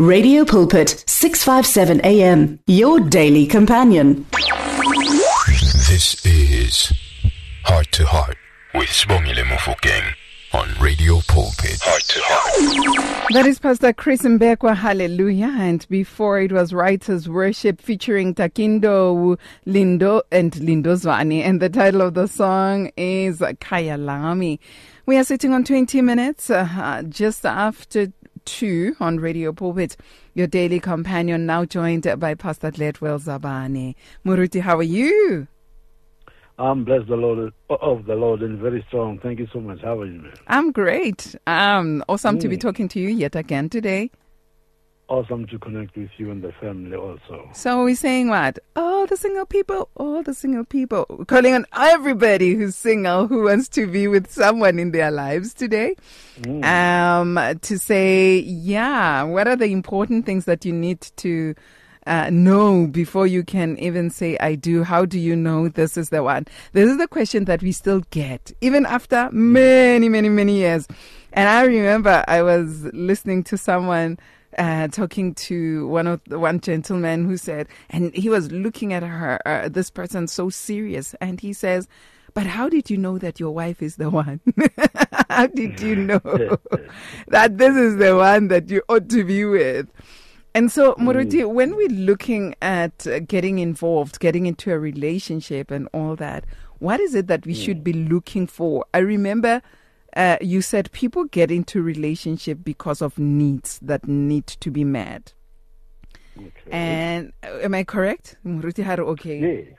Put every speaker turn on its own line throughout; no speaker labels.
Radio Pulpit, 657 AM, your daily companion.
This is Heart to Heart with Sibongile Mofokeng on Radio Pulpit. Heart to Heart.
That is Pastor Chris Mbekwa, hallelujah. And before it was Writers Worship featuring Takindo, Lindo, and Lindo Zwani. And the title of the song is Kaya Lami. We are sitting on 20 minutes just after 2 on Radio Pulpit, your daily companion, now joined by Pastor Gladwell Zabane. Muruti, how are you?
I'm blessed the Lord of the Lord and very strong. Thank you so much. How are you, man?
I'm great. Awesome to be talking to you yet again today.
Awesome to connect with you and the family also.
So we're saying what? All the single people. We're calling on everybody who's single, who wants to be with someone in their lives today. To say, what are the important things that you need to know before you can even say I do? How do you know this is the one? This is the question that we still get even after many, many, many years. And I remember I was listening to someone talking to one gentleman who said, and he was looking at her, this person so serious, and he says, but how did you know that your wife is the one? How did you know that this is the one that you ought to be with? And so, Muruti, when we're looking at getting involved, getting into a relationship and all that, what is it that we should be looking for? I remember you said people get into relationship because of needs that need to be met. Okay. And am I correct? Muruti Haru, okay.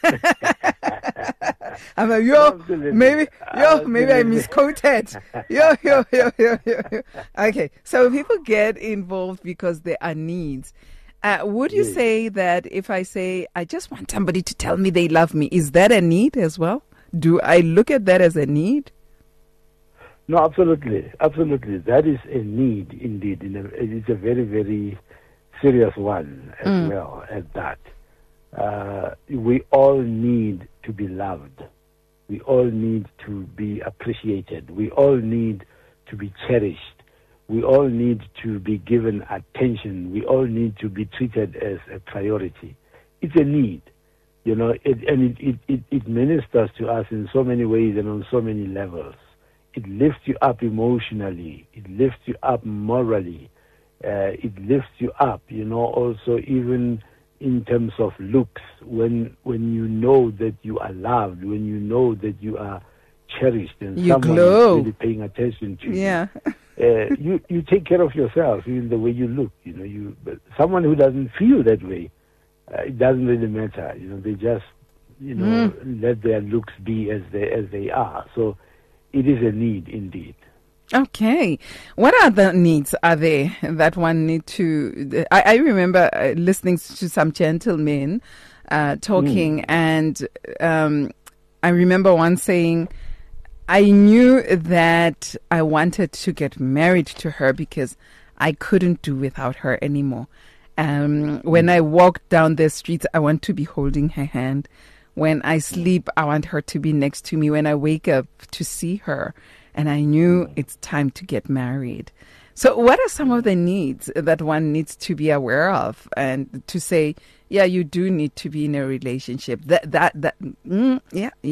Yes. I'm like, maybe I misquoted. Yo. Okay, so people get involved because there are needs. Would you say that if I say, I just want somebody to tell me they love me, is that a need as well? Do I look at that as a need?
No, absolutely. That is a need indeed. It's a very, very serious one as well as that. We all need to be loved. We all need to be appreciated. We all need to be cherished. We all need to be given attention. We all need to be treated as a priority. It's a need, it ministers to us in so many ways and on so many levels. It lifts you up emotionally. It lifts you up morally. It lifts you up, also even in terms of looks. When you know that you are loved, when you know that you are cherished, and
you
someone
glow.
is really paying attention to you, you take care of yourself, even the way you look. But someone who doesn't feel that way, it doesn't really matter. They just, let their looks be as they are. So it is a need indeed.
Okay. What other needs are there that one need to... I remember listening to some gentlemen talking, and I remember one saying, I knew that I wanted to get married to her because I couldn't do without her anymore. When I walk down the streets, I want to be holding her hand. When I sleep, I want her to be next to me. When I wake up, to see her. And I knew it's time to get married. So what are some of the needs that one needs to be aware of and to say, you do need to be in a relationship? Very.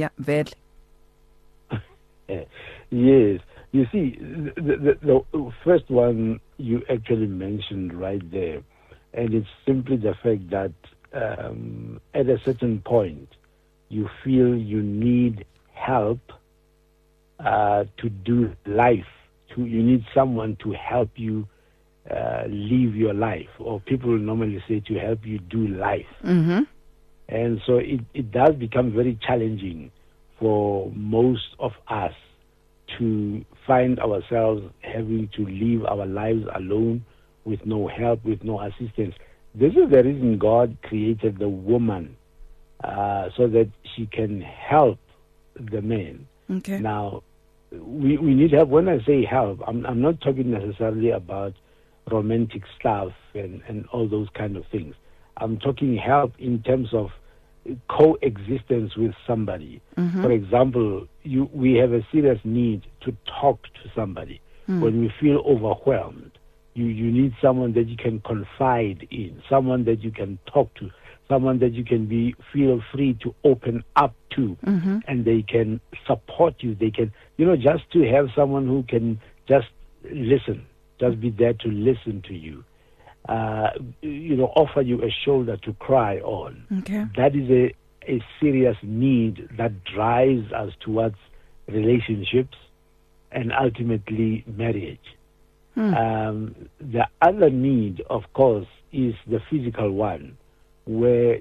Yes. You see, the first one you actually mentioned right there, and it's simply the fact that at a certain point, you feel you need help to do life. You need someone to help you live your life, or people normally say to help you do life. Mm-hmm. And so it does become very challenging for most of us to find ourselves having to live our lives alone with no help, with no assistance. This is the reason God created the woman, so that she can help the man.
Okay.
Now, we need help. When I say help, I'm not talking necessarily about romantic stuff and all those kind of things. I'm talking help in terms of coexistence with somebody. Mm-hmm. For example, we have a serious need to talk to somebody when we feel overwhelmed. You need someone that you can confide in, someone that you can talk to, someone that you can feel free to open up to, and they can support you. They can, just to have someone who can just listen, just be there to listen to you, offer you a shoulder to cry on.
Okay.
That is a serious need that drives us towards relationships and ultimately marriage. The other need, of course, is the physical one, where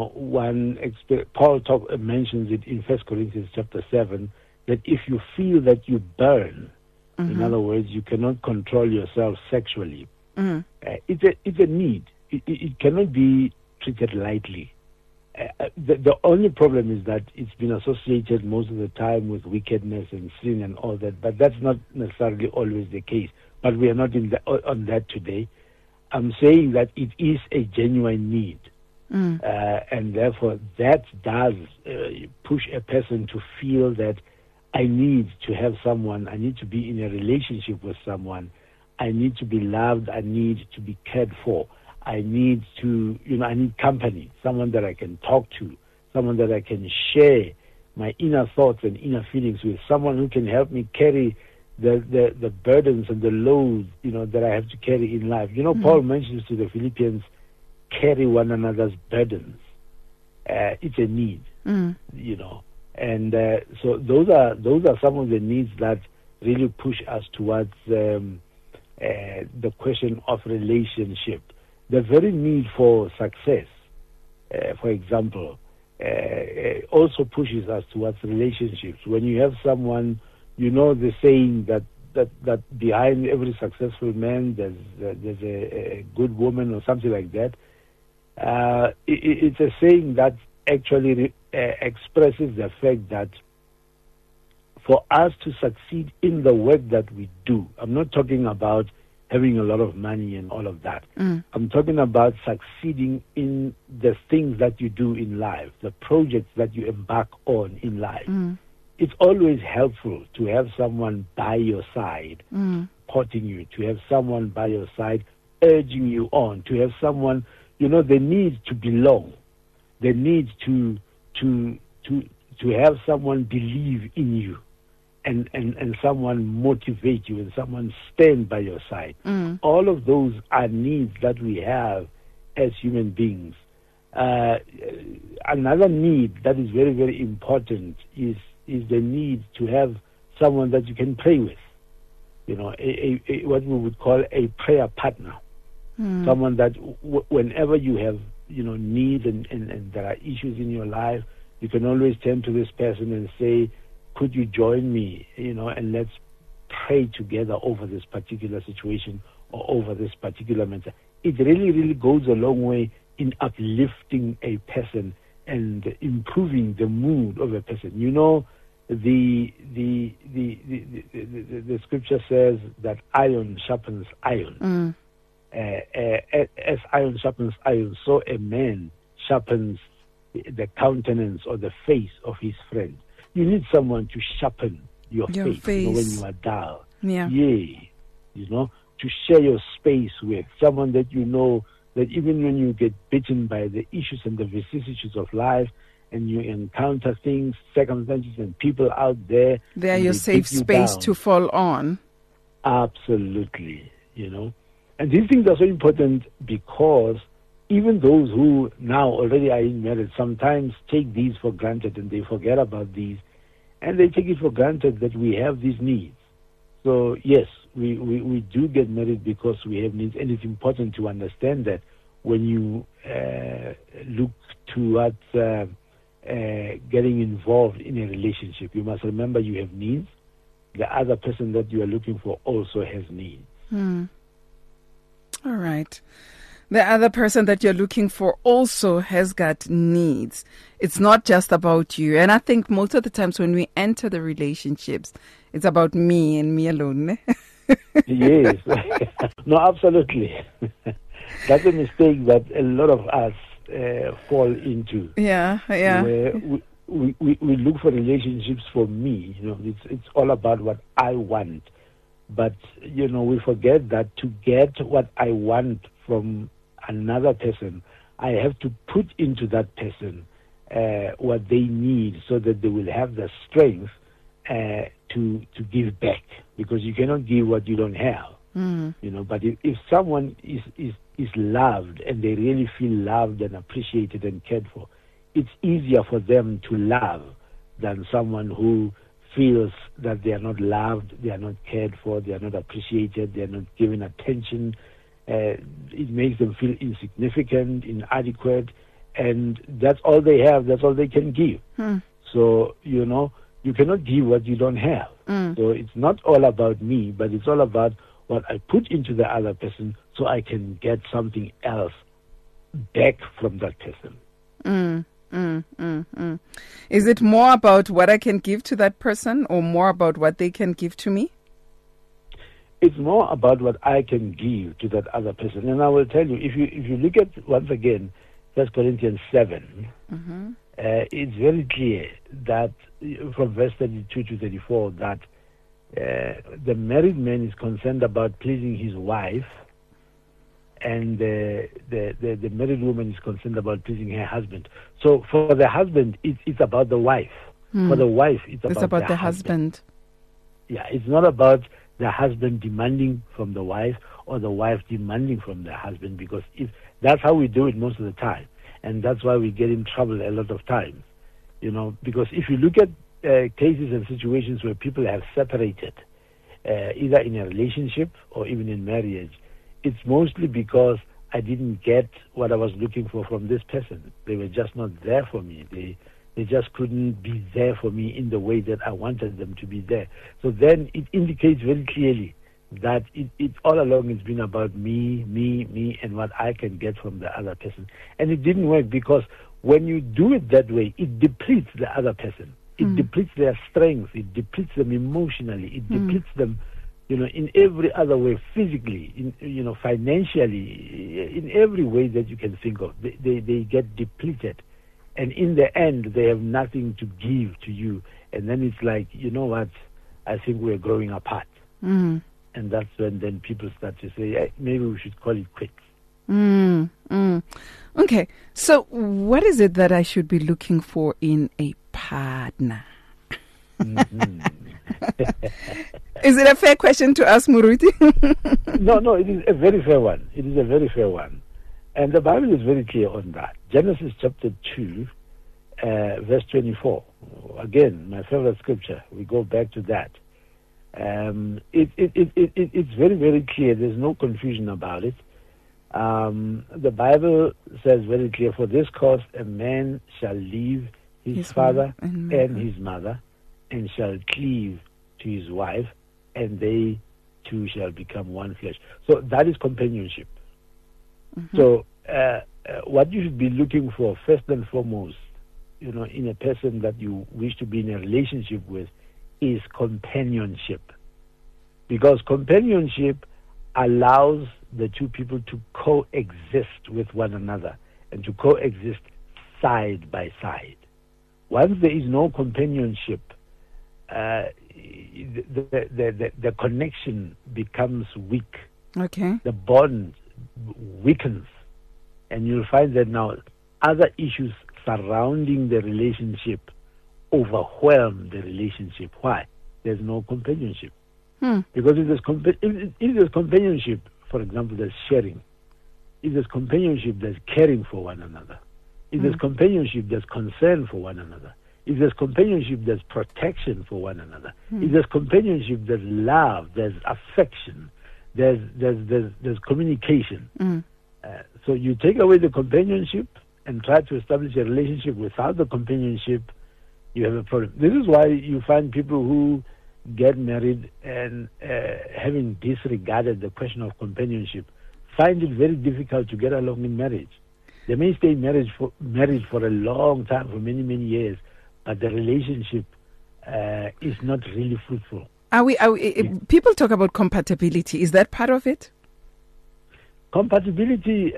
Paul mentions it in 1 Corinthians chapter 7, that if you feel that you burn, in other words, you cannot control yourself sexually, it's a need. It cannot be treated lightly. The only problem is that it's been associated most of the time with wickedness and sin and all that, but that's not necessarily always the case. But we are not on that today. I'm saying that it is a genuine need, and therefore that does push a person to feel that I need to have someone, I need to be in a relationship with someone, I need to be loved, I need to be cared for. I need to, I need company, someone that I can talk to, someone that I can share my inner thoughts and inner feelings with, someone who can help me carry the burdens and the loads, that I have to carry in life. Paul mentions to the Philippians, carry one another's burdens. It's a need, and so those are some of the needs that really push us towards the question of relationship. The very need for success, for example, also pushes us towards relationships. When you have someone, the saying that behind every successful man there's a good woman or something like that. It's a saying that actually expresses the fact that for us to succeed in the work that we do, I'm not talking about having a lot of money and all of that. I'm talking about succeeding in the things that you do in life, the projects that you embark on in life. It's always helpful to have someone by your side, supporting you, to have someone by your side, urging you on, to have someone, the need to belong, the need to have someone believe in you. And someone motivate you and someone stand by your side. All of those are needs that we have as human beings. Another need that is very, very important is the need to have someone that you can pray with. What we would call a prayer partner. Someone that whenever you have need and there are issues in your life, you can always turn to this person and say, could you join me, and let's pray together over this particular situation or over this particular matter. It really, really goes a long way in uplifting a person and improving the mood of a person. The scripture says that iron sharpens iron. As iron sharpens iron, so a man sharpens the countenance or the face of his friend. You need someone to sharpen your face. When you are dull. To share your space with. Someone that that even when you get bitten by the issues and the vicissitudes of life, and you encounter things, circumstances, and people out there.
They are your safe space to fall on.
Absolutely, And these things are so important because even those who now already are in marriage sometimes take these for granted and they forget about these, and they take it for granted that we have these needs. So yes, we do get married because we have needs, and it's important to understand that when you look towards getting involved in a relationship, you must remember you have needs. The other person that you are looking for also has needs.
All right. The other person that you're looking for also has got needs. It's not just about you. And I think most of the times when we enter the relationships, it's about me and me alone.
Yes. No, absolutely. That's a mistake that a lot of us fall into.
Yeah.
Where we look for relationships for me. It's all about what I want. But, we forget that to get what I want from another person, I have to put into that person what they need so that they will have the strength to give back, because you cannot give what you don't have. But if someone is loved and they really feel loved and appreciated and cared for, it's easier for them to love than someone who feels that they are not loved, they are not cared for, they are not appreciated, they are not given attention. It makes them feel insignificant, inadequate, and that's all they have, that's all they can give. So, you cannot give what you don't have. So it's not all about me, but it's all about what I put into the other person so I can get something else back from that person.
Is it more about what I can give to that person or more about what they can give to me?
It's more about what I can give to that other person. And I will tell you, if you look at, once again, 1 Corinthians 7, it's very clear that from verse 32 to 34 that the married man is concerned about pleasing his wife, and the married woman is concerned about pleasing her husband. So for the husband, it's about the wife. For the wife, it's about the husband. Yeah, it's not about the husband demanding from the wife or the wife demanding from the husband, because if that's how we do it most of the time, and that's why we get in trouble a lot of times. Because if you look at cases and situations where people have separated, either in a relationship or even in marriage, it's mostly because I didn't get what I was looking for from this person. They were just not there for me. They just couldn't be there for me in the way that I wanted them to be there. So then it indicates very clearly that it all along it's been about me, and what I can get from the other person. And it didn't work, because when you do it that way, it depletes the other person. It depletes their strength. It depletes them emotionally. It depletes them, in every other way, physically, financially, in every way that you can think of. They get depleted. And in the end, they have nothing to give to you. And then it's like, you know what, I think we're growing apart. And that's when then people start to say, hey, maybe we should call it quits.
Okay, so what is it that I should be looking for in a partner? Is it a fair question to ask, Muruti?
No, it is a very fair one. It is a very fair one. And the Bible is very clear on that. Genesis chapter 2, verse 24. Again, my favorite scripture. We go back to that. It's very, very clear. There's no confusion about it. The Bible says very clear, for this cause a man shall leave his father and his mother, and shall cleave to his wife, and they two shall become one flesh. So that is companionship. So what you should be looking for first and foremost, in a person that you wish to be in a relationship with, is companionship. Because companionship allows the two people to coexist with one another and to coexist side by side. Once there is no companionship, the connection becomes weak.
Okay.
The bond weakens. And you'll find that now other issues surrounding the relationship overwhelm the relationship. Why? There's no companionship. Because if there's companionship, for example, there's sharing. If there's companionship, there's caring for one another. If there's companionship, there's concern for one another. If there's companionship, there's protection for one another. If there's companionship, there's love, there's affection, there's communication. So you take away the companionship and try to establish a relationship without the companionship, you have a problem. This is why you find people who get married and having disregarded the question of companionship find it very difficult to get along in marriage. They may stay married for a long time, for many, many years, but the relationship is not really fruitful.
People talk about compatibility. Is that part of it?
Compatibility,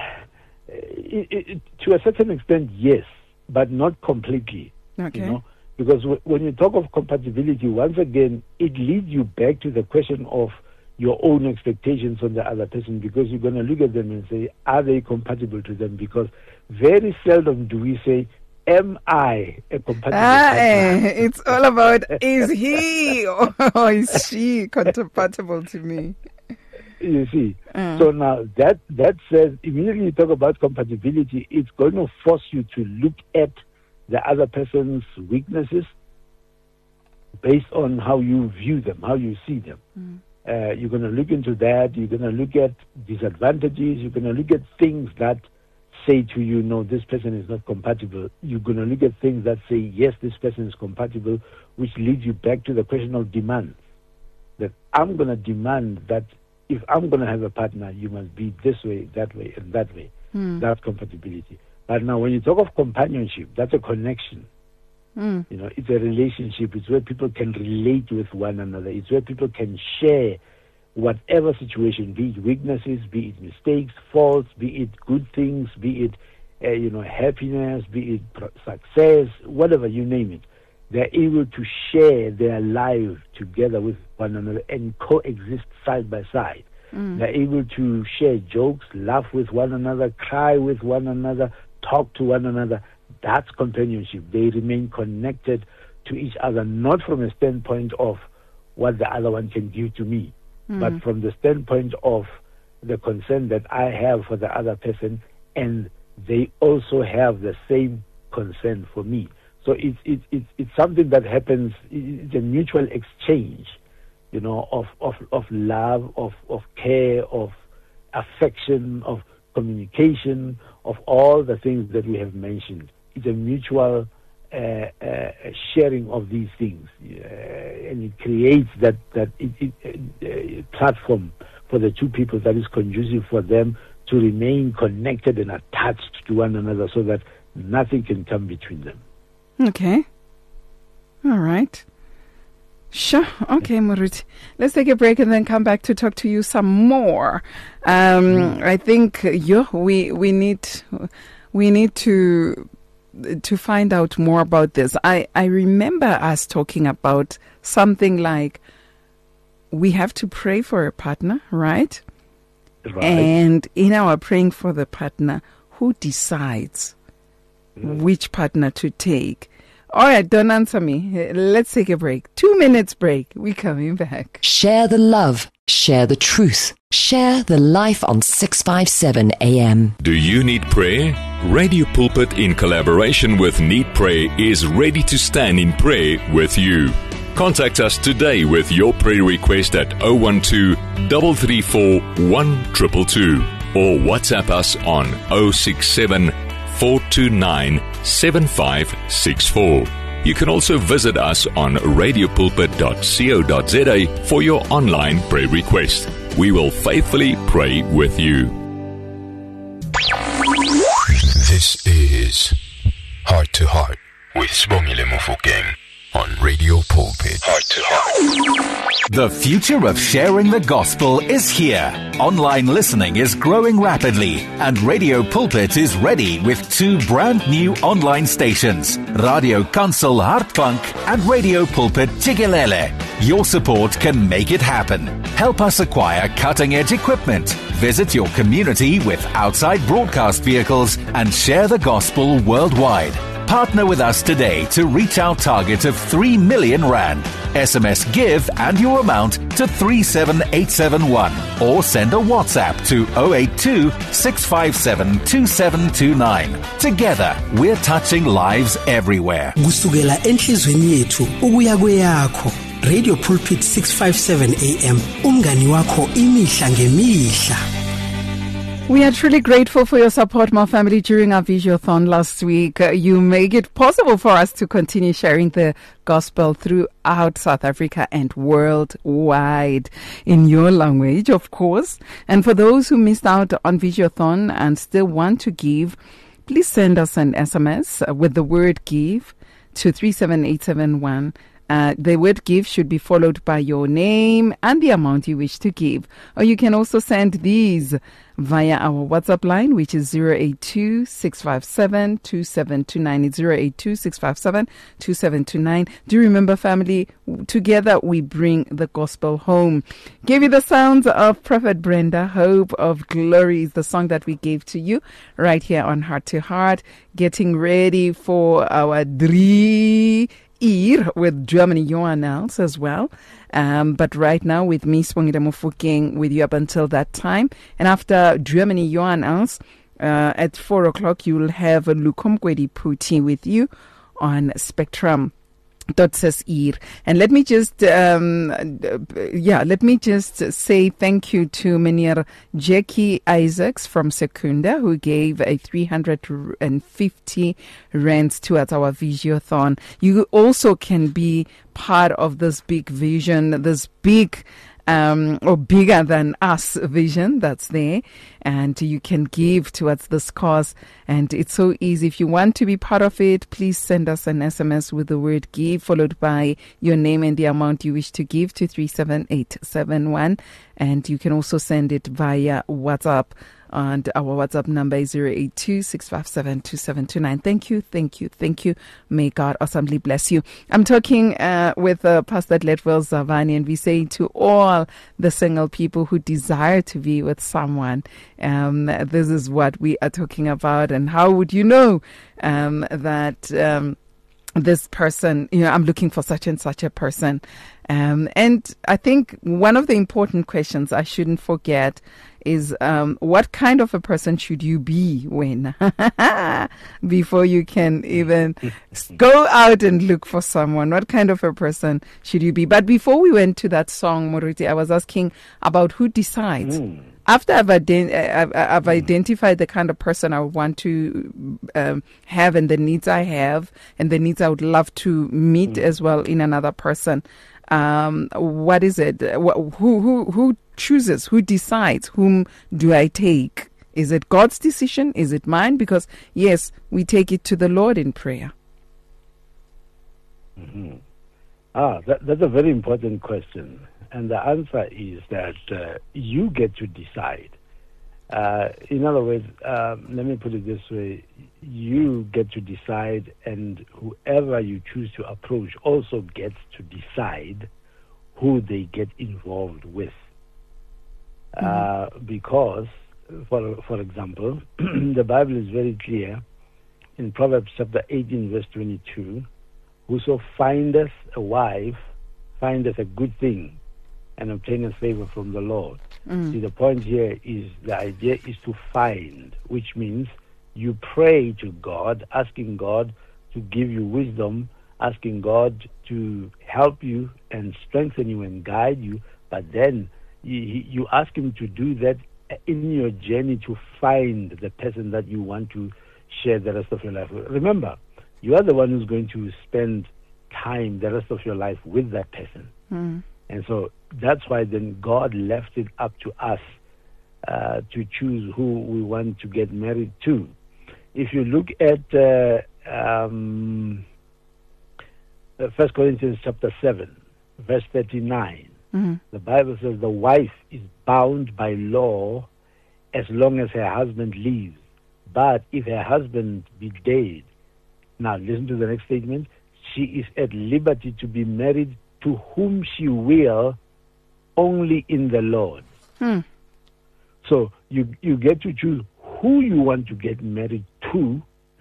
to a certain extent, yes, but not completely.
Okay.
Because when you talk of compatibility, once again, it leads you back to the question of your own expectations on the other person, because you're going to look at them and say, are they compatible to them? Because very seldom do we say, am I a compatible partner?
It's all about, is he or is she compatible to me?
You see, so now that says, immediately you talk about compatibility, it's going to force you to look at the other person's weaknesses based on how you view them, how you see them. You're going to look into that. You're going to look at disadvantages. You're going to look at things that say to you, no, this person is not compatible. You're going to look at things that say, yes, this person is compatible, which leads you back to the question of demand. That I'm going to demand that if I'm going to have a partner, you must be this way, that way, and that way. That's compatibility. But now when you talk of companionship, that's a connection. You know, it's a relationship. It's where people can relate with one another. It's where people can share whatever situation, be it weaknesses, be it mistakes, faults, be it good things, be it happiness, be it success, whatever, you name it. They're able to share their lives together with one another and coexist side by side. They're able to share jokes, laugh with one another, cry with one another, talk to one another. That's companionship. They remain connected to each other, not from a standpoint of what the other one can give to me, but from the standpoint of the concern that I have for the other person, and they also have the same concern for me. So it's something that happens. It's a mutual exchange, of love, of care, of affection, of communication, of all the things that we have mentioned. It's a mutual sharing of these things, and it creates that platform for the two people that is conducive for them to remain connected and attached to one another, so that nothing can come between them.
Okay. All right. Sure. Okay, Moruti. Let's take a break and then come back to talk to you some more. I think we need to find out more about this. I remember us talking about something like we have to pray for a partner, right?
Right.
And in our praying for the partner, who decides which partner to take? All right, don't answer me. Let's take a break. 2 minutes break. We're coming back.
Share the love. Share the truth. Share the life on 657 AM.
Do you need prayer? Radio Pulpit, in collaboration with Need Prayer, is ready to stand in prayer with you. Contact us today with your prayer request at 012 334 1222 or WhatsApp us on 067 429 7564. You can also visit us on radiopulpit.co.za for your online prayer request. We will faithfully pray with you. This is Heart to Heart with Sibongile Mofokeng on Radio Pulpit. Heart to Heart.
The future of sharing the gospel is here. Online listening is growing rapidly, and Radio Pulpit is ready with 2 brand new online stations, Radio Kansel Hartklank and Radio Pulpit Tigelele. Your support can make it happen. Help us acquire cutting-edge equipment, visit your community with outside broadcast vehicles, and share the gospel worldwide. Partner with us today to reach our target of 3 million rand. SMS GIVE and your amount to 37871 or send a WhatsApp to 082 657 2729. Together, we're touching lives everywhere.
Kusukela enhlizweni yethu ukuya kweyakho. Radio Pulpit 657 AM. Umngani wakho imihla ngemihla.
We are truly grateful for your support, my family, during our Visiothon last week. You make it possible for us to continue sharing the gospel throughout South Africa and worldwide in your language, of course. And for those who missed out on Visiothon and still want to give, please send us an SMS with the word give to 37871 The word give should be followed by your name and the amount you wish to give. Or you can also send these via our WhatsApp line, which is 082-657-2729. It's 082-657-2729. Do remember, family, together we bring the gospel home. Give you the sounds of Prophet Brenda. Hope of Glory is the song that we gave to you right here on Heart to Heart. Getting ready for our Drie Ear with Germany Johan else as well. But right now with me, Spongile Mofokeng, with you up until that time. And after Germany Johan else, at 4 o'clock, you will have Lukomkwedi Puti with you on Spectrum. And let me just say thank you to Meneer Jackie Isaacs from Secunda, who gave a 350 rands towards our Visiothon. You also can be part of this big vision, this big or bigger than us vision that's there, and you can give towards this cause. And it's so easy. If you want to be part of it, please send us an SMS with the word give followed by your name and the amount you wish to give to 37871, and you can also send it via WhatsApp. And our WhatsApp number is 082-657-2729. Thank you. May God awesomely bless you. I'm talking with Pastor Letwell Zavani, and we say to all the single people who desire to be with someone, this is what we are talking about. And how would you know that this person, I'm looking for such and such a person? And I think one of the important questions I shouldn't forget is what kind of a person should you be when before you can even go out and look for someone? What kind of a person should you be? But before we went to that song, Moruti, I was asking about who decides. After I've identified the kind of person I want to have and the needs I have and the needs I would love to meet as well in another person, what is it? Who chooses? Who decides? Whom do I take? Is it God's decision? Is it mine? Because yes, we take it to the Lord in prayer.
Mm-hmm. That's a very important question. And the answer is that you get to decide. In other words, let me put it this way. You get to decide, and whoever you choose to approach also gets to decide who they get involved with. Because, for example, the Bible is very clear in Proverbs chapter 18, verse 22, whoso findeth a wife findeth a good thing and obtaineth favor from the Lord. See, the point here is the idea is to find, which means you pray to God, asking God to give you wisdom, asking God to help you and strengthen you and guide you, but then you ask Him to do that in your journey to find the person that you want to share the rest of your life with. Remember, you are the one who's going to spend time the rest of your life with that person. And so that's why then God left it up to us to choose who we want to get married to. If you look at 1 Corinthians chapter 7, verse 39, the Bible says the wife is bound by law as long as her husband lives. But if her husband be dead, now listen to the next statement, she is at liberty to be married to whom she will, only in the Lord. So you get to choose who you want to get married to.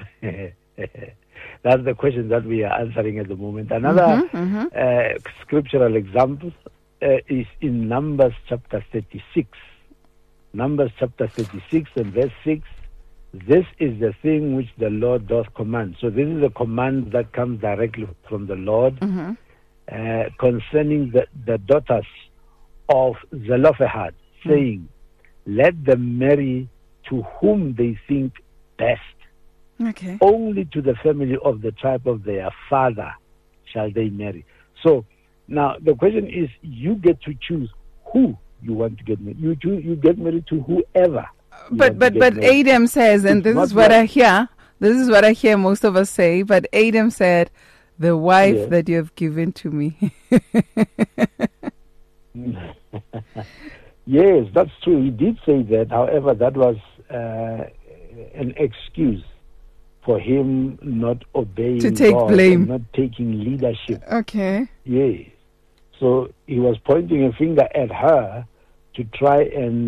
That's the question that we are answering at the moment. Another scriptural example is in Numbers chapter 36. Numbers chapter 36 and verse 6. This is the thing which the Lord doth command. So this is a command that comes directly from the Lord concerning the daughters of Zelophehad, saying, let them marry to whom they think best.
Okay.
Only to the family of the tribe of their father shall they marry. So now the question is, you get to choose who you want to get married. You get married to whoever.
But Adam says, and this is what I hear. This is what I hear most of us say. But Adam said, the wife
Yes.
that you have given to me.
Yes, that's true. He did say that. However, that was an excuse for him not obeying
To take
God
blame.
and not taking leadership.
Okay.
Yes. So he was pointing a finger at her to try and,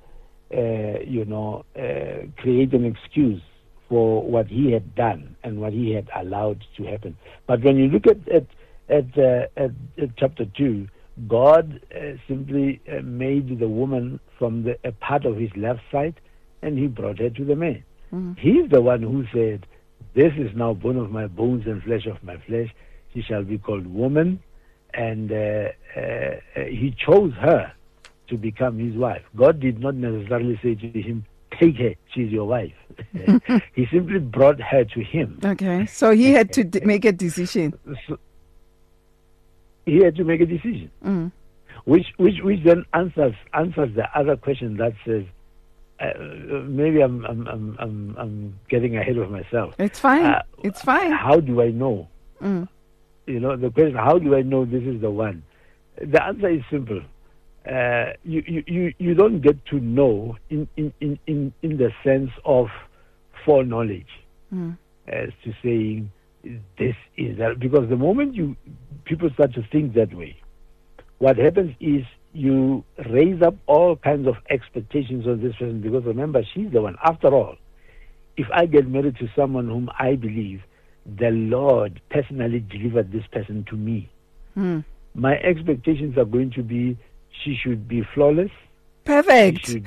create an excuse for what he had done and what he had allowed to happen. But when you look at chapter 2, God simply made the woman from a part of his left side, and he brought her to the man. He's the one who said, "This is now bone of my bones and flesh of my flesh. She shall be called woman." And he chose her to become his wife. God did not necessarily say to him, "Take her, she's your wife." He simply brought her to him.
Okay. So he had to make a decision.
So he had to make a decision, which then answers the other question that says, maybe I'm getting ahead of myself.
It's fine. It's fine.
How do I know? The question: how do I know this is the one? The answer is simple. You don't get to know in the sense of foreknowledge, as to saying this is that, because the moment people start to think that way, what happens is you raise up all kinds of expectations on this person, because remember, she's the one. After all, if I get married to someone whom I believe the Lord personally delivered this person to me, my expectations are going to be she should be flawless.
Perfect.
She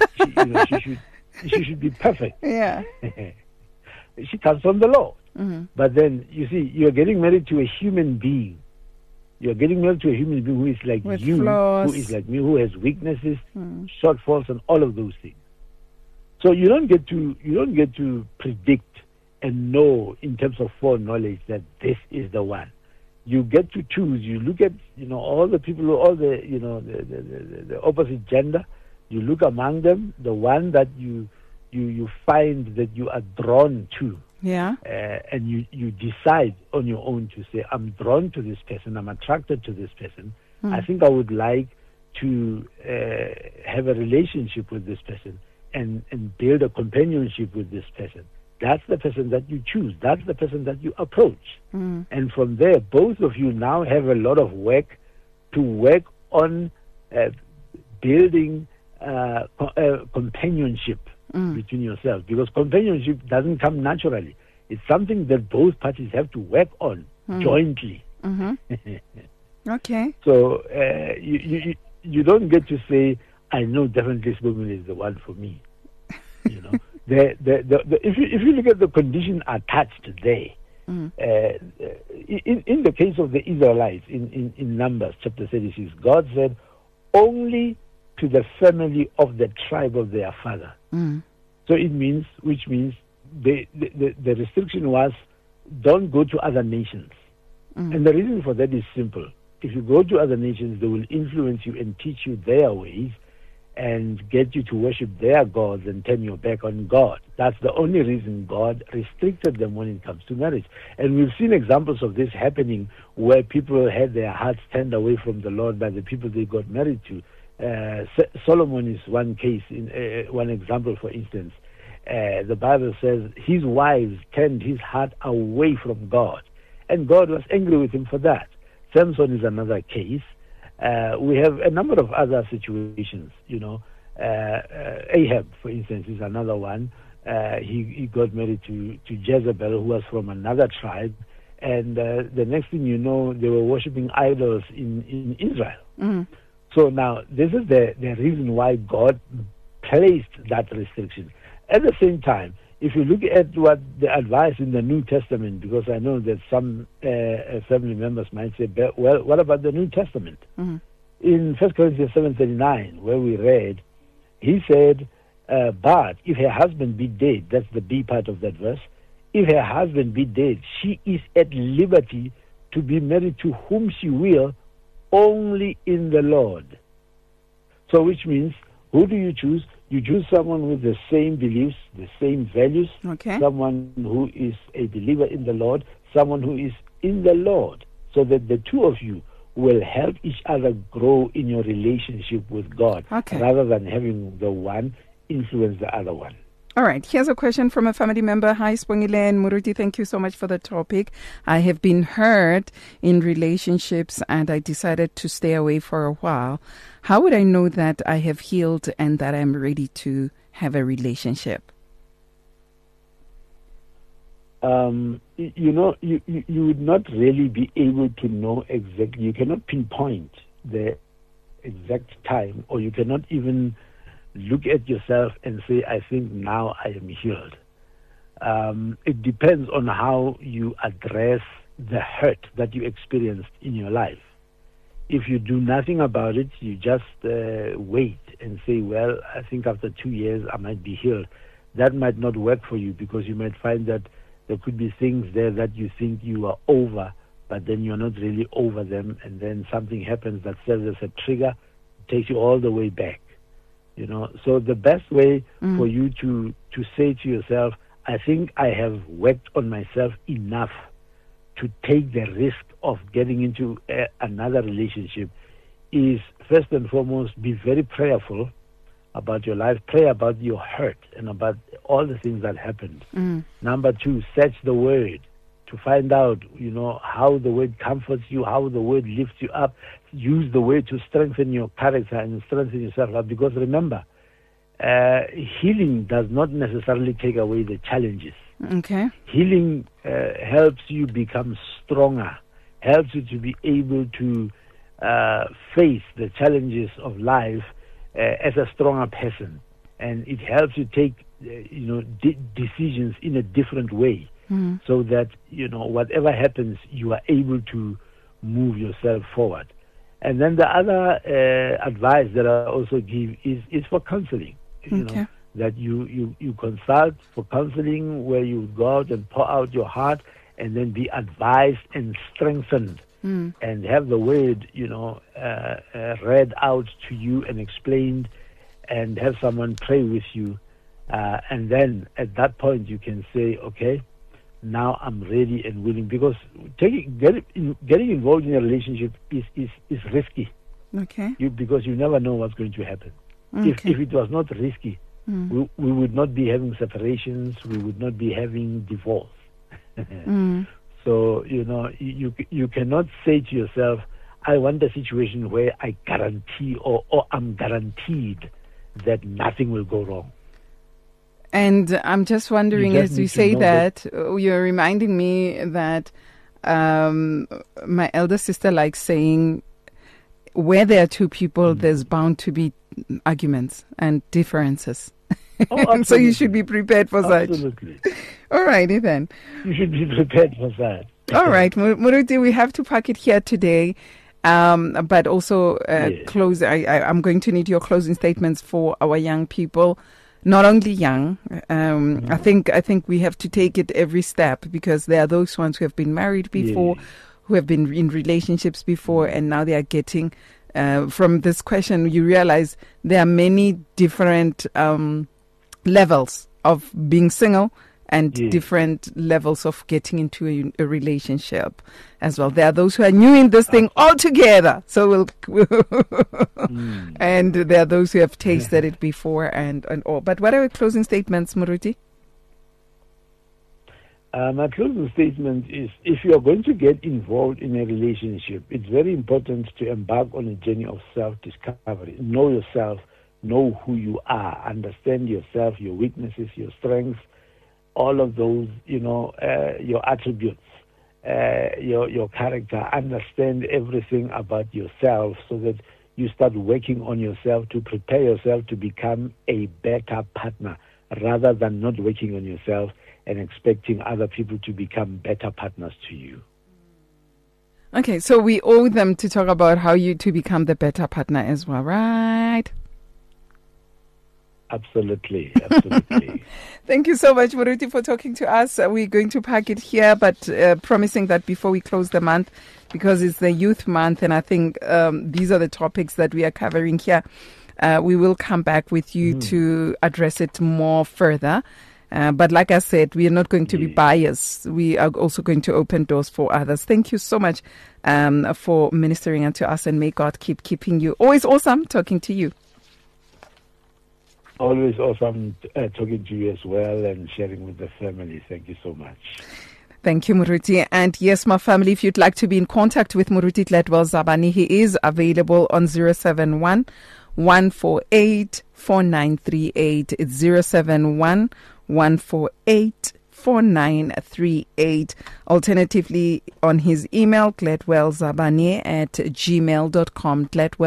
should be perfect.
Yeah.
She comes from the Lord. But then, you see, you're getting married to a human being. You're getting married to a human being who is like
With
you,
flaws.
who is like me, who has weaknesses, shortfalls, and all of those things. So you don't get to predict and know in terms of foreknowledge that this is the one. You get to choose. You look at all the people, all the the opposite gender. You look among them, the one that you find that you are drawn to.
Yeah.
And you decide on your own to say, I'm drawn to this person, I'm attracted to this person. I think I would like to have a relationship with this person and build a companionship with this person. That's the person that you choose. That's the person that you approach. And from there, both of you now have a lot of work to work on building companionship between yourselves, because companionship doesn't come naturally. It's something that both parties have to work on jointly.
Okay.
So you don't get to say, I know definitely this woman is the one for me. If you look at the condition attached there, in the case of the Israelites in Numbers chapter 36, God said, only to the family of the tribe of their father. So which means the restriction was, don't go to other nations. And the reason for that is simple. If you go to other nations, they will influence you and teach you their ways and get you to worship their gods and turn your back on God. That's the only reason God restricted them when it comes to marriage. And we've seen examples of this happening where people had their hearts turned away from the Lord by the people they got married to. Solomon is one case, one example, for instance. The Bible says his wives turned his heart away from God, and God was angry with him for that. Samson is another case. We have a number of other situations. Ahab, for instance, is another one. He got married to Jezebel, who was from another tribe, and the next thing you know, they were worshiping idols in Israel. So now, this is the reason why God placed that restriction. At the same time, if you look at what the advice in the New Testament, because I know that some family members might say, well, what about the New Testament? In 1 Corinthians 7:39, where we read, he said, but if her husband be dead, that's the B part of that verse, if her husband be dead, she is at liberty to be married to whom she will, only in the Lord. So which means, who do you choose? You choose someone with the same beliefs, the same values, someone who is a believer in the Lord, someone who is in the Lord, so that the two of you will help each other grow in your relationship with God, rather than having the one influence the other one.
All right, here's a question from a family member. Hi, Spongile and Muruti, thank you so much for the topic. I have been hurt in relationships and I decided to stay away for a while. How would I know that I have healed and that I'm ready to have a relationship?
You would not really be able to know exactly. You cannot pinpoint the exact time, or you cannot even look at yourself and say, I think now I am healed. It depends on how you address the hurt that you experienced in your life. If you do nothing about it, you just wait and say, well, I think after 2 years I might be healed. That might not work for you, because you might find that there could be things there that you think you are over, but then you're not really over them, and then something happens that serves as a trigger, takes you all the way back. So the best way for you to say to yourself, I think I have worked on myself enough to take the risk of getting into another relationship, is first and foremost, be very prayerful about your life. Pray about your hurt and about all the things that happened. Number two, search the word to find out, how the word comforts you, how the word lifts you up. Use the word to strengthen your character and strengthen yourself up. Because remember, healing does not necessarily take away the challenges.
Okay.
Healing helps you become stronger, helps you to be able to face the challenges of life as a stronger person. And it helps you take, decisions in a different way. So that, whatever happens, you are able to move yourself forward. And then the other advice that I also give is for counseling. That you consult for counseling, where you go out and pour out your heart, and then be advised and strengthened, and have the word, read out to you and explained, and have someone pray with you. And then at that point you can say, okay, now I'm ready and willing, because getting involved in a relationship is risky.
Okay.
Because you never know what's going to happen. If it was not risky, we would not be having separations, we would not be having divorce. So, you cannot say to yourself, I want a situation where I guarantee or I'm guaranteed that nothing will go wrong.
And I'm just wondering, as you say that, you're reminding me that my elder sister likes saying, where there are two people, there's bound to be arguments and differences.
Oh,
so you should be prepared for such.
Absolutely.
All righty then.
You should be prepared for that.
All right, Muruti, we have to park it here today. But also close. I'm going to need your closing statements for our young people. Not only young, I think we have to take it every step, because there are those ones who have been married before, who have been in relationships before, and now they are getting, from this question, you realize there are many different levels of being single and different levels of getting into a relationship as well. There are those who are new in this thing altogether. So and there are those who have tasted it before and all. But what are your closing statements, Muruti?
My closing statement is, if you are going to get involved in a relationship, it's very important to embark on a journey of self-discovery. Know yourself, know who you are, understand yourself, your weaknesses, your strengths, all of those, your attributes, your character. Understand everything about yourself, so that you start working on yourself to prepare yourself to become a better partner, rather than not working on yourself and expecting other people to become better partners to you.
Okay, so we owe them to talk about how you to become the better partner as well, right?
Absolutely.
Thank you so much, Muruti, for talking to us. We're going to pack it here, but promising that before we close the month, because it's the youth month, and I think these are the topics that we are covering here, we will come back with you to address it more further. But like I said, we are not going to be biased. We are also going to open doors for others. Thank you so much for ministering unto us, and may God keep keeping you. Always awesome talking to you.
Always awesome talking to you as well and sharing with the family. Thank you so much.
Thank you, Muruti. And yes, my family, if you'd like to be in contact with Muruti Gladwell Zabane, he is available on 071 148 4938. It's 071 148 4938. Alternatively, on his email, gladwellzabane@gmail.com.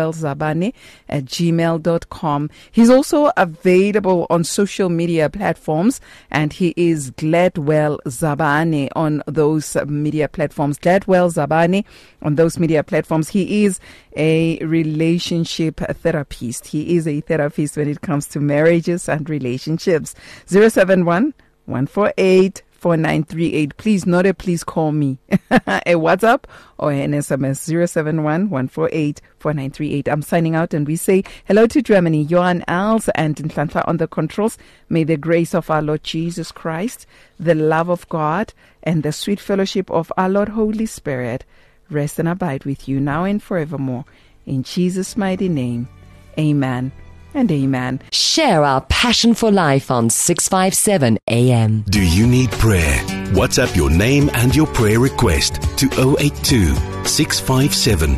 gladwellzabane@gmail.com. He's also available on social media platforms, and he is Gladwell Zabane on those media platforms. Gladwell Zabane on those media platforms. He is a relationship therapist. He is a therapist when it comes to marriages and relationships. 071 148 4938. Please, not a please call me. A WhatsApp or an SMS 071 148 4938. I'm signing out, and we say hello to Germany. Johan Els and Nhlanhla on the controls. May the grace of our Lord Jesus Christ, the love of God, and the sweet fellowship of our Lord Holy Spirit rest and abide with you now and forevermore. In Jesus' mighty name, amen and amen.
Share our passion for life on 657 AM.
Do you need prayer? WhatsApp your name and your prayer request to 082 657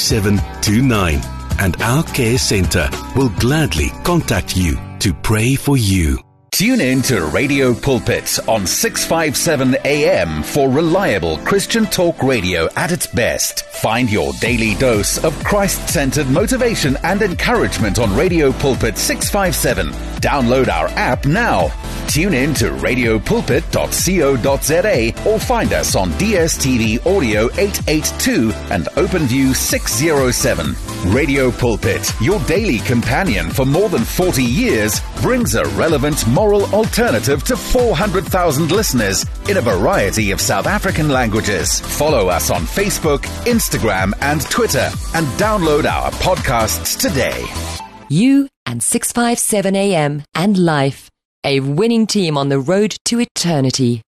2729, and our care center will gladly contact you to pray for you.
Tune in to Radio Pulpit on 657 AM for reliable Christian talk radio at its best. Find your daily dose of Christ-centered motivation and encouragement on Radio Pulpit 657. Download our app now. Tune in to radiopulpit.co.za or find us on DSTV Audio 882 and OpenView 607. Radio Pulpit, your daily companion for more than 40 years, brings a relevant moral alternative to 400,000 listeners in a variety of South African languages. Follow us on Facebook, Instagram, and Twitter, and download our podcasts today.
You and 657 AM and life, a winning team on the road to eternity.